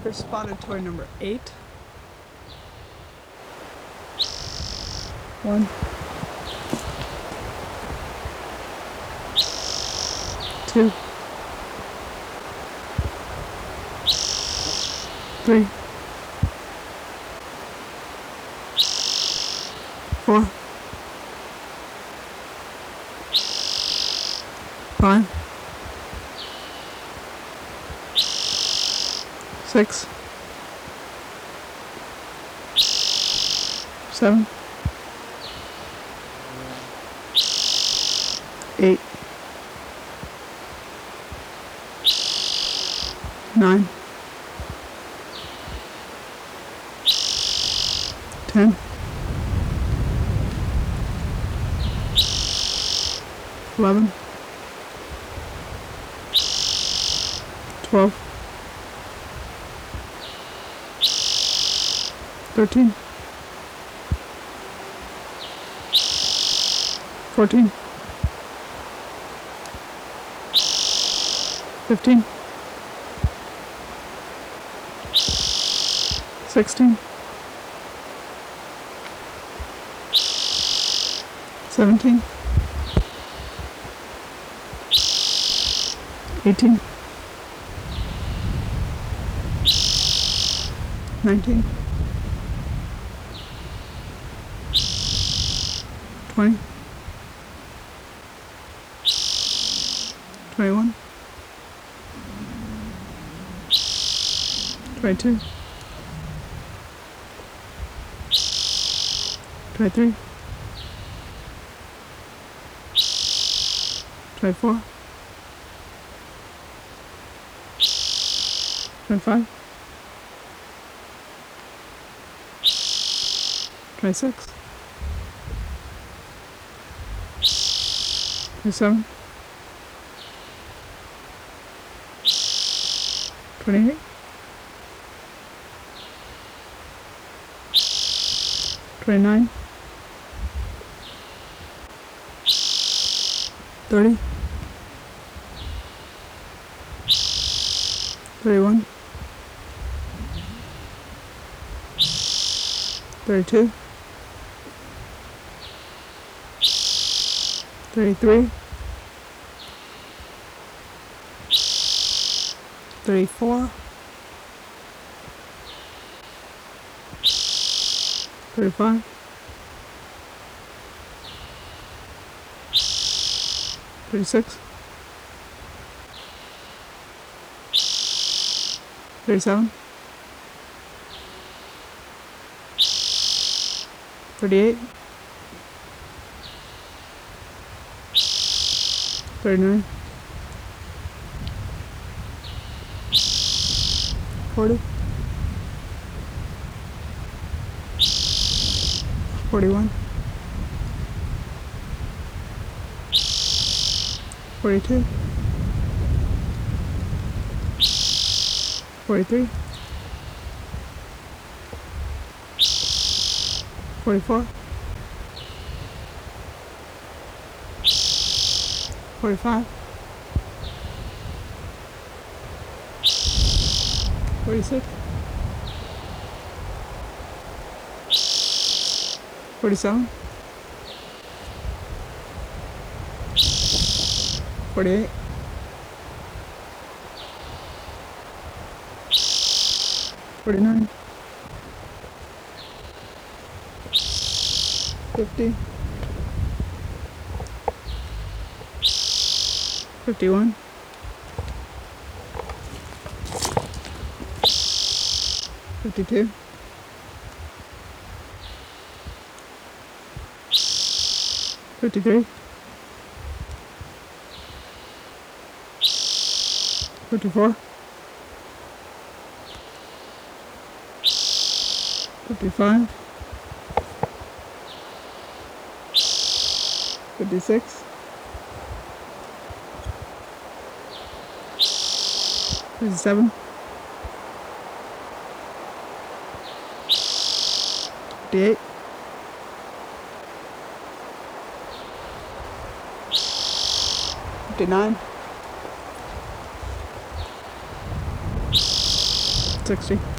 for spotted toy number 8. 1, 2, 3, 4, 5, 6, 7, 8, 9, 10, 11, 12, 13, 14, 15, 16, 17, 18, 19, 20, 21, 22, 23, 24, 25, 26, 27, 28, 29, 30, 31, 32, 33, 34, 35, 36, 37, 38, 39, 40, 41, 42, 43, 44, 45, 46, 47, 48, 49, 50, 51, 52, 53, 54, 55, 56, 57, 58, 59, 60.